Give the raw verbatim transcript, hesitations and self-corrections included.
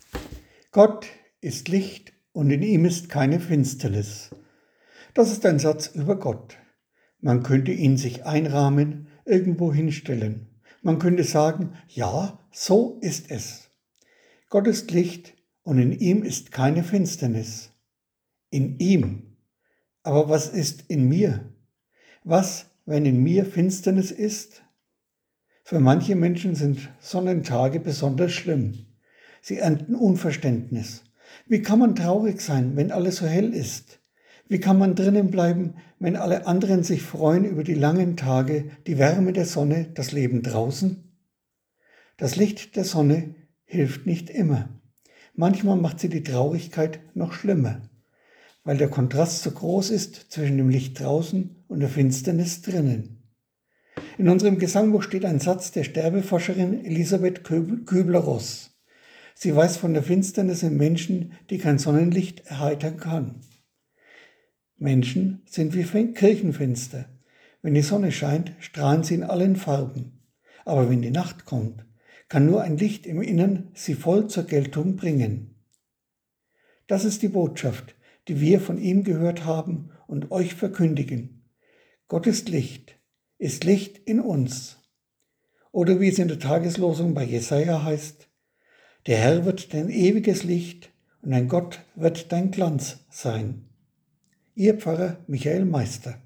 Gott ist Licht und in ihm ist keine Finsternis. Das ist ein Satz über Gott. Man könnte ihn sich einrahmen, irgendwo hinstellen. Man könnte sagen, ja, so ist es. Gott ist Licht und in ihm ist keine Finsternis. In ihm. Aber was ist in mir? Was, wenn in mir Finsternis ist? Für manche Menschen sind Sonnentage besonders schlimm. Sie ernten Unverständnis. Wie kann man traurig sein, wenn alles so hell ist? Wie kann man drinnen bleiben, wenn alle anderen sich freuen über die langen Tage, die Wärme der Sonne, das Leben draußen? Das Licht der Sonne hilft nicht immer. Manchmal macht sie die Traurigkeit noch schlimmer, weil der Kontrast so groß ist zwischen dem Licht draußen und der Finsternis drinnen. In unserem Gesangbuch steht ein Satz der Sterbeforscherin Elisabeth Kübler-Ross. Sie weiß von der Finsternis in Menschen, die kein Sonnenlicht erheitern kann. Menschen sind wie Kirchenfenster. Wenn die Sonne scheint, strahlen sie in allen Farben. Aber wenn die Nacht kommt, kann nur ein Licht im Innern sie voll zur Geltung bringen. Das ist die Botschaft, die wir von ihm gehört haben und euch verkündigen. Gott ist Licht, ist Licht in uns. Oder wie es in der Tageslosung bei Jesaja heißt, der Herr wird dein ewiges Licht und dein Gott wird dein Glanz sein. Ihr Pfarrer Michael Meister.